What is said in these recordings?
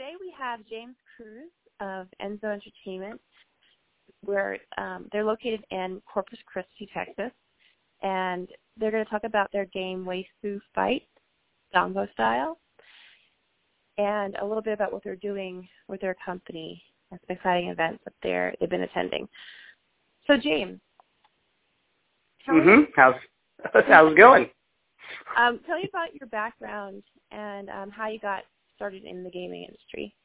today we have James Cruz of Enzo Entertainment, where they're located in Corpus Christi, Texas, and they're going to talk about their game Waifu Fight, Dango Style, and a little bit about what they're doing with their company and some exciting events that they've been attending. So, James, How's it going? Tell me about your background and how you got started in the gaming industry.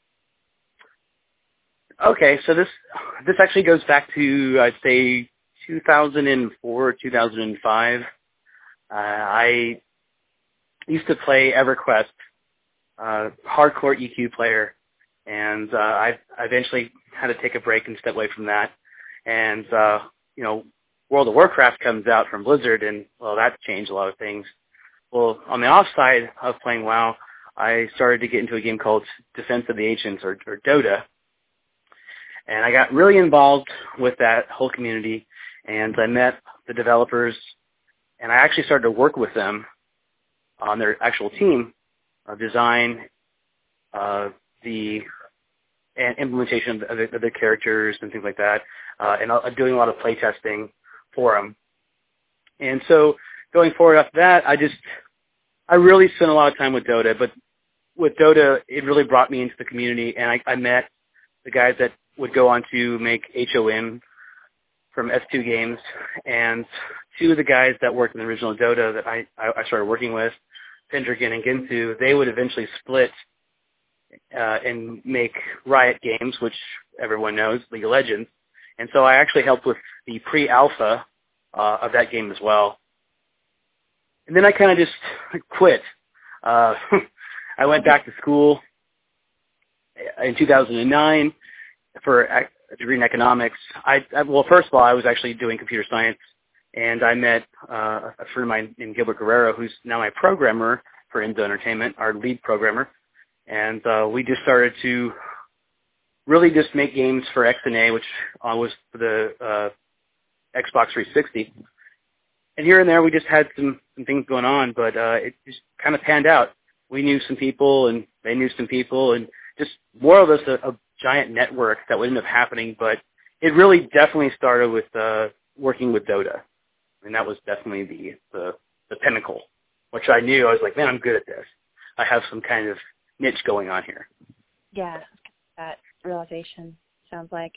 Okay, so this actually goes back to, I'd say, 2004, 2005. I used to play EverQuest, hardcore EQ player, and I eventually had to take a break and step away from that. And, World of Warcraft comes out from Blizzard, and, well, that changed a lot of things. Well, on the offside of playing WoW, I started to get into a game called Defense of the Ancients, or Dota. And I got really involved with that whole community, and I met the developers, and I actually started to work with them on their actual team of design, the implementation of the characters and things like that, and doing a lot of playtesting for them. And so going forward after that, I really spent a lot of time with Dota, but with Dota, it really brought me into the community, and I met the guys that would go on to make HON from S2 Games, and two of the guys that worked in the original Dota that I started working with, Pendragon and Ginsu, they would eventually split and make Riot Games, which everyone knows, League of Legends. And so I actually helped with the pre-alpha of that game as well. And then I kind of just quit. I went back to school in 2009 for a degree in economics. Well, first of all, I was actually doing computer science, and I met a friend of mine named Gilbert Guerrero, who's now my programmer for Enzo Entertainment, our lead programmer. And we just started to really just make games for XNA, which was for the Xbox 360. And here and there, we just had some things going on, but it just kind of panned out. We knew some people, and they knew some people, and just more of a giant network that would end up happening. But it really definitely started with working with Dota. And that was definitely the pinnacle, which I knew. I was like, man, I'm good at this. I have some kind of niche going on here. Yeah, that realization sounds like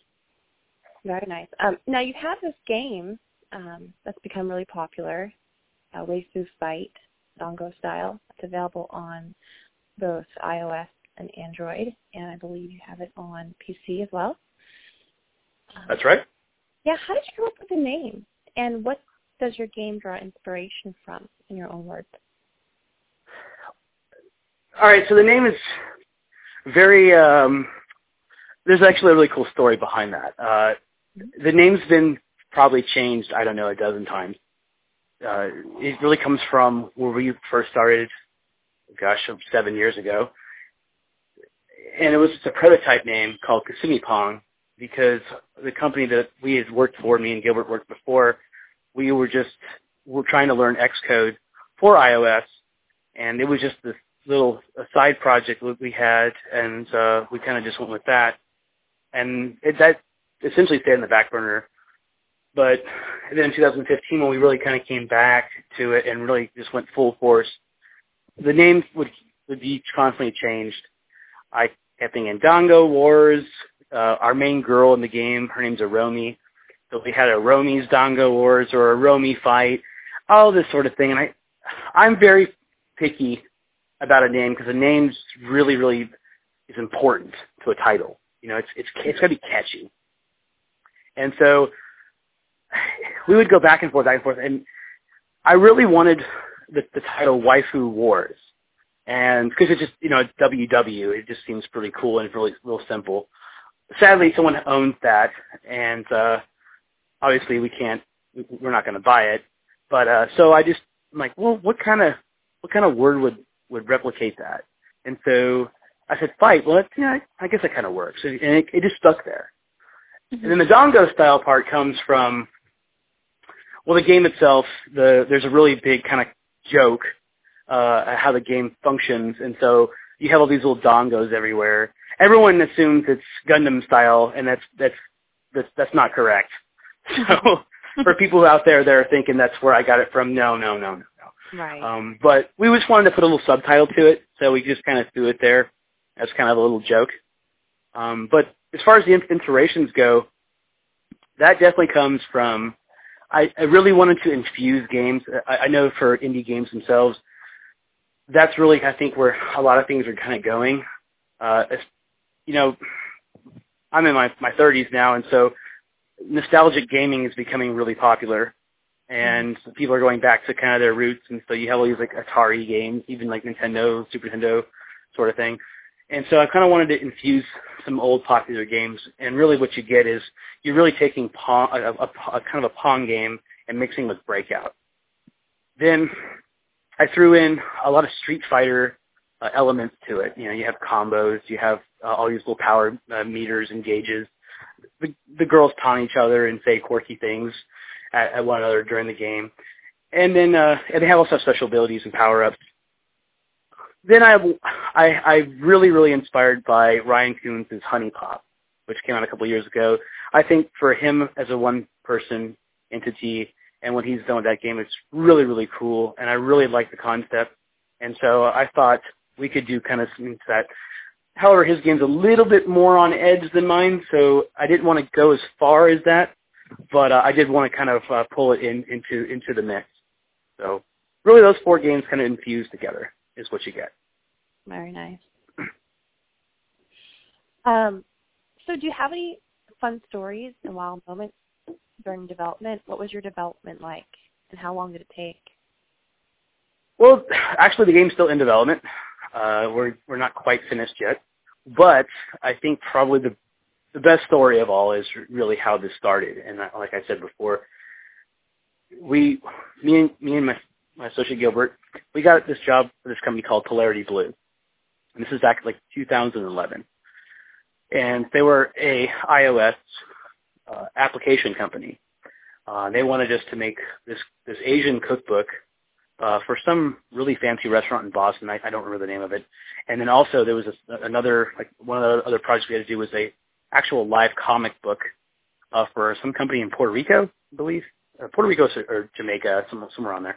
very nice. Now, you have this game that's become really popular, Waifu Fight, Dango Style. It's available on both iOS and Android, and I believe you have it on PC as well. That's right. Yeah, how did you come up with the name, and what does your game draw inspiration from, in your own words? All right, so the name is very, there's actually a really cool story behind that. The name's been probably changed, I don't know, a dozen times. It really comes from where we first started, 7 years ago. And it was just a prototype name called Kasumi Pong, because the company that we had worked for, me and Gilbert worked before, we're trying to learn Xcode for iOS, and it was just this little side project that we had, and we kind of just went with that. And that essentially stayed in the back burner. But then in 2015, when we really kind of came back to it and really just went full force, the name would be constantly changed. I kept thinking Dango Wars. Our main girl in the game, her name's Aromi. So we had a Romi's Dango Wars or a Romi Fight, all this sort of thing. And I'm very picky about a name because a name really, really is important to a title. It's got to be catchy. And so we would go back and forth, and I really wanted the title Waifu Wars. And because it's just, it's WW, it just seems pretty cool and really real simple. Sadly, someone owns that, and obviously we're not going to buy it. But so I'm like, well, what kind of word would replicate that? And so I said, fight. Well, I guess that kind of works. And it just stuck there. Mm-hmm. And then the Dango style part comes from, well, the game itself, there's a really big kind of joke how the game functions. And so you have all these little dongos everywhere. Everyone assumes it's Gundam style, and that's not correct. So for people out there that are thinking that's where I got it from, no. Right. But we just wanted to put a little subtitle to it, so we just kind of threw it there as kind of a little joke. But as far as the inspirations go, that definitely comes from, I really wanted to infuse games. I know for indie games themselves, that's really, I think, where a lot of things are kind of going. You know, I'm in my 30s now, and so nostalgic gaming is becoming really popular. And people are going back to kind of their roots, and so you have all these like Atari games, even like Nintendo, Super Nintendo sort of thing. And so I kind of wanted to infuse some old popular games, and really what you get is you're really taking Pong, a kind of a Pong game and mixing with Breakout. Then I threw in a lot of Street Fighter elements to it. You know, you have combos, you have all these little power meters and gauges. The girls taunt each other and say quirky things at one another during the game. And then and they have also special abilities and power-ups. Then I really inspired by Ryan Coons' Honey Pop, which came out a couple of years ago. I think for him as a one-person entity and what he's done with that game, it's really cool, and I really like the concept. And so I thought we could do kind of something to that. However, his game's a little bit more on edge than mine, so I didn't want to go as far as that, but I did want to kind of pull it into the mix. So really those 4 games kind of infused together is what you get. Very nice. So do you have any fun stories and wild moments during development? What was your development like, and how long did it take? Well, actually, the game's still in development. We're not quite finished yet, but I think probably the best story of all is really how this started. And like I said before, me and my associate Gilbert, we got this job for this company called Polarity Blue, and this is back like 2011. And they were a iOS application company. They wanted us to make this Asian cookbook for some really fancy restaurant in Boston. I don't remember the name of it. And then also there was another, like one of the other projects we had to do was a actual live comic book for some company in Puerto Rico, I believe. Puerto Rico or Jamaica, somewhere on there.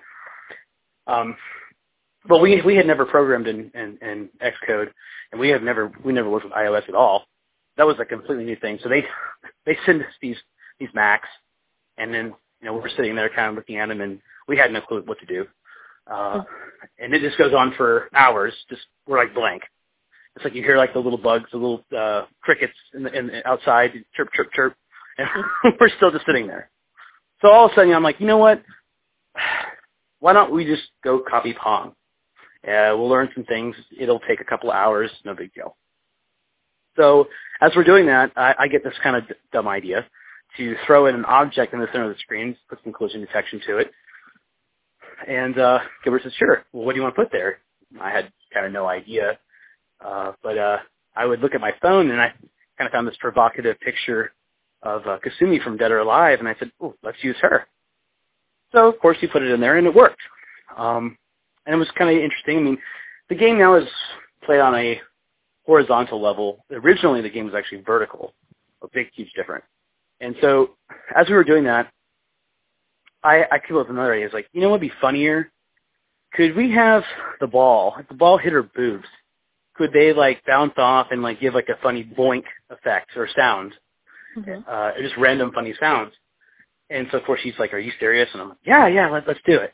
But we had never programmed in Xcode, and we never worked with iOS at all. That was a completely new thing. So they send us these Macs, and then we're sitting there kind of looking at them, and we had no clue what to do. And it just goes on for hours. We're like blank. It's like you hear like the little bugs, the little crickets in outside, chirp, chirp, chirp, and we're still just sitting there. So all of a sudden I'm like, you know what? Why don't we just go copy Pong? We'll learn some things. It'll take a couple of hours. No big deal. So as we're doing that, I get this kind of dumb idea to throw in an object in the center of the screen, put some collision detection to it. And Gilbert says, sure. Well, what do you want to put there? I had kind of no idea. But I would look at my phone, and I kind of found this provocative picture of Kasumi from Dead or Alive, and I said, oh, let's use her. So, of course, he put it in there, and it worked. And it was kind of interesting. I mean, the game now is played on a horizontal level. Originally, the game was actually vertical, a big, huge difference. And so as we were doing that, I came up with another idea. It's like, what would be funnier? Could we have the ball, if the ball hit her boobs, could they like bounce off and like give like a funny boink effect or sound? Mm-hmm. Just random funny sounds. And so of course she's like, are you serious? And I'm like, yeah, let's do it.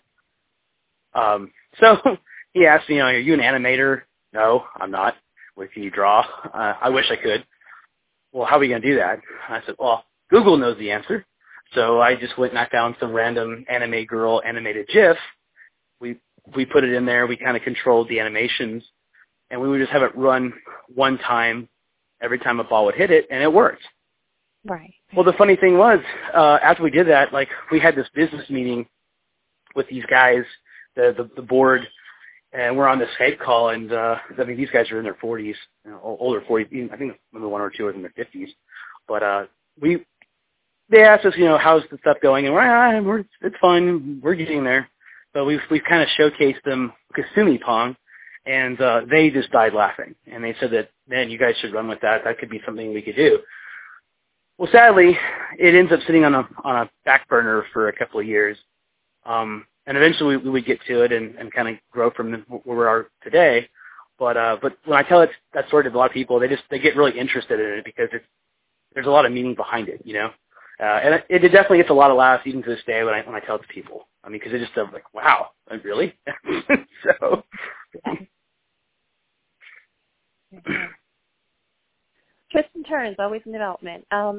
So he asked me, are you an animator? No, I'm not. What can you draw? I wish I could. Well, how are we going to do that? I said, well, Google knows the answer. So I just went and I found some random anime girl animated GIF. We put it in there. We kind of controlled the animations, and we would just have it run one time every time a ball would hit it, and it worked. Right. Well, the funny thing was, after we did that, like we had this business meeting with these guys, the board, and we're on the Skype call, and these guys are in their 40s, older 40s. I think maybe one or two are in their 50s. But they asked us, how's the stuff going, and it's fun. We're getting there. But we've kind of showcased them Kasumi Pong, And they just died laughing. And they said that, man, you guys should run with that. That could be something we could do. Well, sadly, it ends up sitting on a back burner for a couple of years. And eventually we would get to it and kind of grow from where we are today. But when I tell that story to a lot of people, they get really interested in it because there's a lot of meaning behind it, you know. And it definitely gets a lot of laughs even to this day when I tell it to people. I mean, because it's just like, wow, really? So. Twists and turns, always in development. So,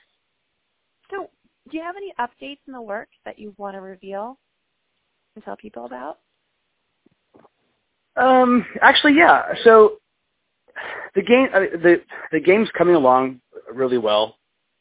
do you have any updates in the works that you want to reveal and tell people about? Actually, yeah. So, the game's coming along really well.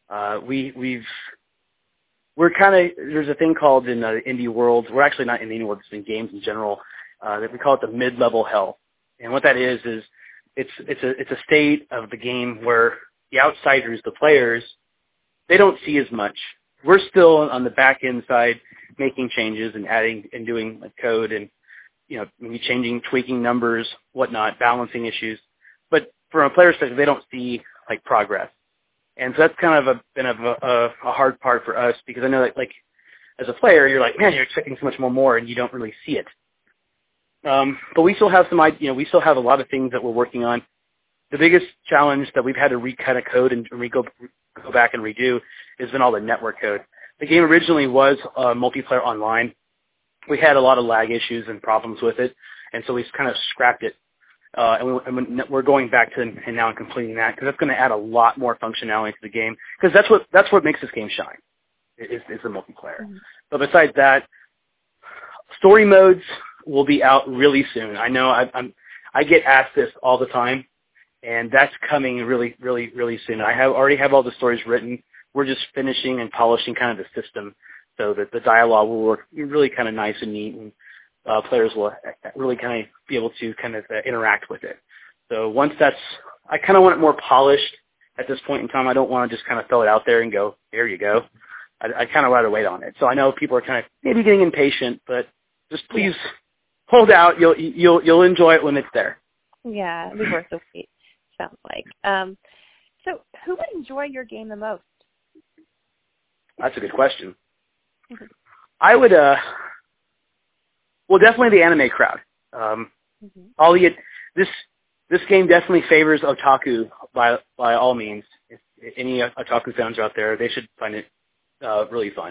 We're kind of, there's a thing called in the indie world, we're actually not in the indie world, it's in games in general, that we call it the mid-level hell. And what that is it's a state of the game where the outsiders, the players, they don't see as much. We're still on the back end side making changes and adding and doing like code and, you know, maybe changing, tweaking numbers, whatnot, balancing issues. But from a player perspective, they don't see like progress. And so that's kind of been a hard part for us because I know that like as a player, you're like, man, you're expecting so much more and you don't really see it. But we still have we still have a lot of things that we're working on. The biggest challenge that we've had to recut a code and go back and redo has been all the network code. The game originally was multiplayer online. We had a lot of lag issues and problems with it, and so we kind of scrapped it. And we're going back to and now completing that because that's going to add a lot more functionality to the game because that's what makes this game shine is the multiplayer. Mm-hmm. But besides that, story modes will be out really soon. I know I get asked this all the time, and that's coming really, really, really soon. I already have all the stories written. We're just finishing and polishing kind of the system so that the dialogue will work really kind of nice and neat, and players will really kind of be able to kind of interact with it. So once I kind of want it more polished at this point in time. I don't want to just kind of throw it out there and go, there you go. I kind of rather wait on it. So I know people are kind of maybe getting impatient, but just please hold out. You'll enjoy it when it's there. Yeah, it'll be worth the wait, sounds like. So who would enjoy your game the most? That's a good question. Mm-hmm. I would, well, definitely the anime crowd. This game definitely favors otaku by all means. If any otaku fans are out there, they should find it really fun.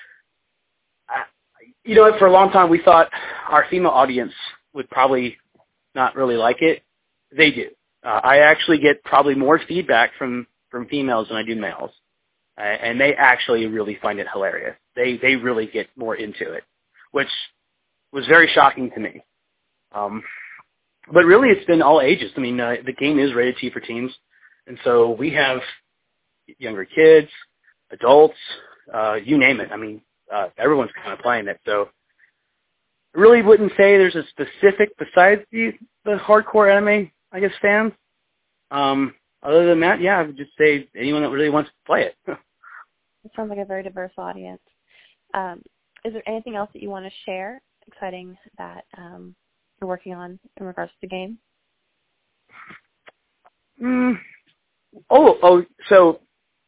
For a long time we thought our female audience would probably not really like it. They do. I actually get probably more feedback from females than I do males. And they actually really find it hilarious. They really get more into it, which was very shocking to me. But really, it's been all ages. I mean, the game is rated T for teens, and so we have younger kids, adults, you name it. I mean, everyone's kind of playing it. So I really wouldn't say there's a specific, besides the hardcore anime, I guess, fans. Other than that, I would just say anyone that really wants to play it. It sounds like a very diverse audience. Is there anything else that you want to share, exciting, that you're working on in regards to the game? So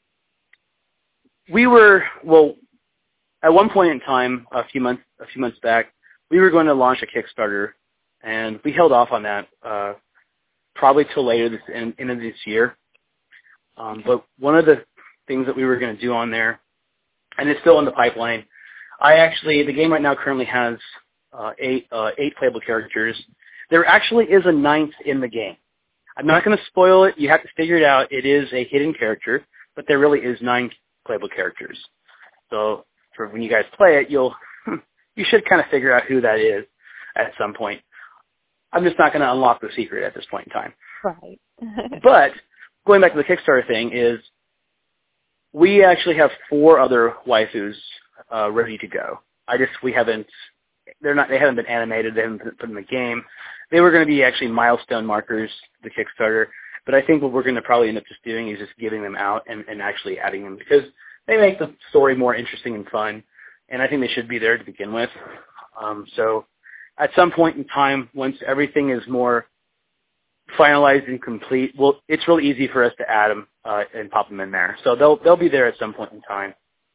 we were, at one point in time, a few months back, we were going to launch a Kickstarter, and we held off on that probably till later this end of this year. But one of the things that we were going to do on there, and it's still in the pipeline, the game right now currently has 8 playable characters. There actually is a 9th in the game. I'm not going to spoil it. You have to figure it out. It is a hidden character, but there really is 9 playable characters. So for when you guys play it, you should kind of figure out who that is at some point. I'm just not going to unlock the secret at this point in time. Right. But going back to the Kickstarter thing is, we actually have 4 other waifus ready to go. They haven't been animated. They haven't been put in the game. They were going to be actually milestone markers to the Kickstarter, but I think what we're going to probably end up just doing is just giving them out and actually adding them because they make the story more interesting and fun, and I think they should be there to begin with. So at some point in time, once everything is more finalized and complete, it's really easy for us to add them and pop them in there. So they'll be there at some point in time.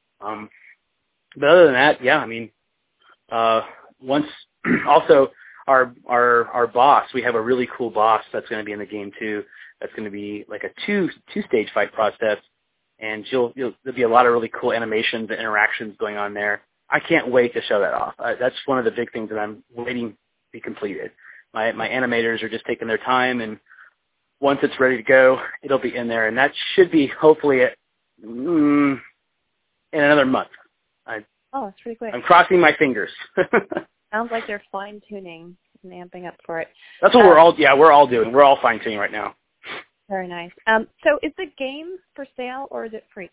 But other than that, yeah, I mean, once also our boss, we have a really cool boss that's going to be in the game too. That's going to be like a two-stage fight process, and there'll be a lot of really cool animations and interactions going on there. I can't wait to show that off. That's one of the big things that I'm waiting to be completed. My animators are just taking their time, and once it's ready to go, it'll be in there, and that should be hopefully in another month. Oh, that's pretty quick. I'm crossing my fingers. Sounds like they're fine-tuning and amping up for it. That's what we're all doing. We're all fine-tuning right now. Very nice. So is the game for sale or is it free?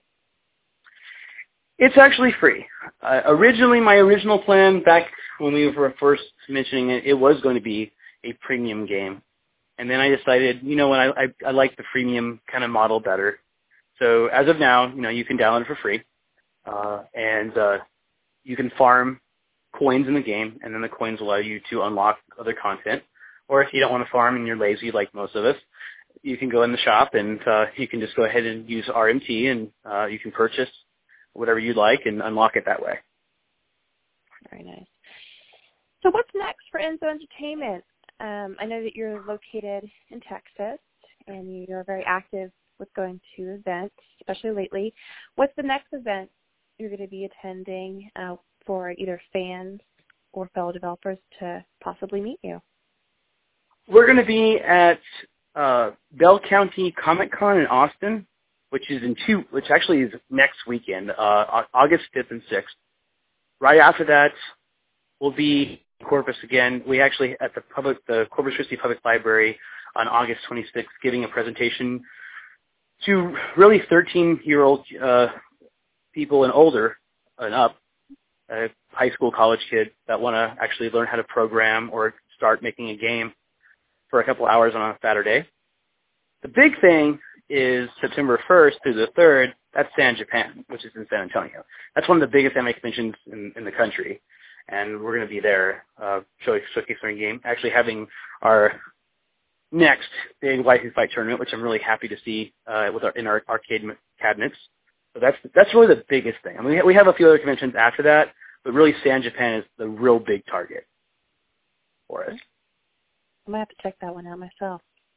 It's actually free. Originally, my original plan back when we were first mentioning it, it was going to be a premium game. And then I decided, you know what, I like the freemium kind of model better. So as of now, you can download it for free. And you can farm coins in the game, and then the coins allow you to unlock other content. Or if you don't want to farm and you're lazy like most of us, you can go in the shop and you can just go ahead and use RMT, and you can purchase whatever you'd like and unlock it that way. Very nice. So what's next for Enzo Entertainment? I know that you're located in Texas, and you're very active with going to events, especially lately. What's the next event you're going to be attending for either fans or fellow developers to possibly meet you? We're going to be at Bell County Comic Con in Austin, which actually is next weekend, August 5th and 6th. Right after that, we'll be in Corpus again. We actually at the Corpus Christi Public Library on August 26th, giving a presentation to really 13-year-old people and older and up, high school, college kids that want to actually learn how to program or start making a game for a couple hours on a Saturday. The big thing is September 1st through the 3rd, that's SAN Japan, which is in San Antonio. That's one of the biggest anime conventions in the country, and we're going to be there showcasing our game, actually having our next big Waifu Fight tournament, which I'm really happy to see in our arcade cabinets. So that's really the biggest thing. I mean, we have a few other conventions after that, but really SAN Japan is the real big target for us. I might have to check that one out myself.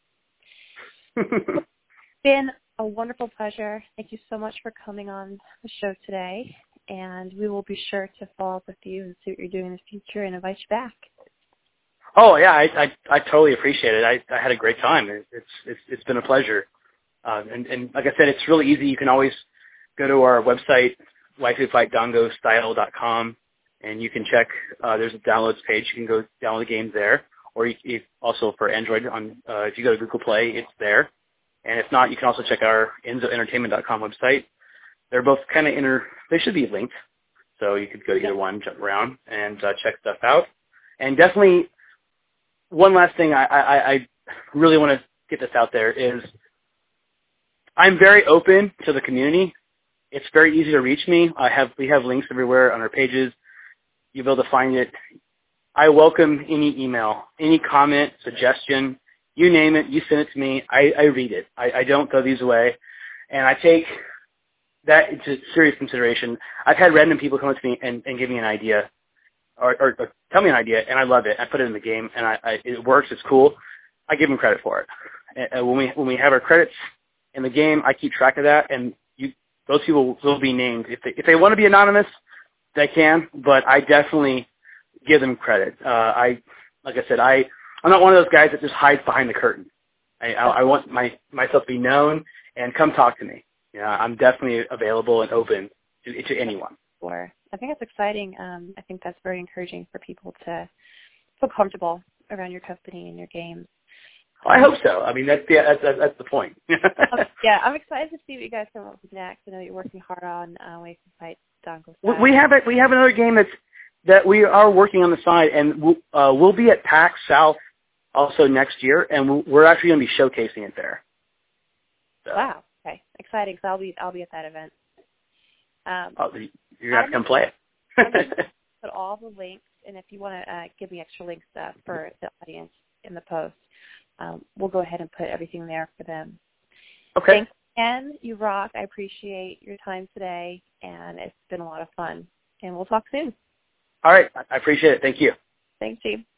It's been a wonderful pleasure. Thank you so much for coming on the show today, and we will be sure to follow up with you and see what you're doing in the future and invite you back. Oh yeah, I totally appreciate it. I had a great time. It's been a pleasure. And like I said, it's really easy. You can always go to our website, waifufightdongostyle.com, and you can check. There's a downloads page. You can go download the games there. Or you also for Android, if you go to Google Play, it's there. And if not, you can also check our enzoentertainment.com website. They're both kind of they should be linked. So you could go to either one, jump around, and check stuff out. And definitely, one last thing I really want to get this out there is I'm very open to the community. It's very easy to reach me. We have links everywhere on our pages. You'll be able to find it. I welcome any email, any comment, suggestion, you name it, you send it to me. I read it. I don't throw these away. And I take that into serious consideration. I've had random people come up to me and give me an idea or tell me an idea, and I love it. I put it in the game, and it works. It's cool. I give them credit for it. And when we have our credits in the game, I keep track of that, and those people will be named. If they want to be anonymous, they can, but I definitely give them credit. Like I said, I'm not one of those guys that just hides behind the curtain. I want myself to be known, and come talk to me. I'm definitely available and open to anyone. Sure. I think that's exciting. I think that's very encouraging for people to feel comfortable around your company and your games. I hope so. I mean, that's the point. Yeah, I'm excited to see what you guys come up with next. I know you're working hard on Waifu Fight Dango Style. We have another game that we are working on the side, and we'll be at PAX South also next year, and we're actually going to be showcasing it there. So. Wow. Okay. Exciting. So I'll be at that event. You're going to have to come play it. I'm going to put all the links and if you want to give me extra links for the audience in the post, we'll go ahead and put everything there for them. Okay. Thanks again. You rock. I appreciate your time today, and it's been a lot of fun. And we'll talk soon. All right. I appreciate it. Thank you. Thanks, Steve.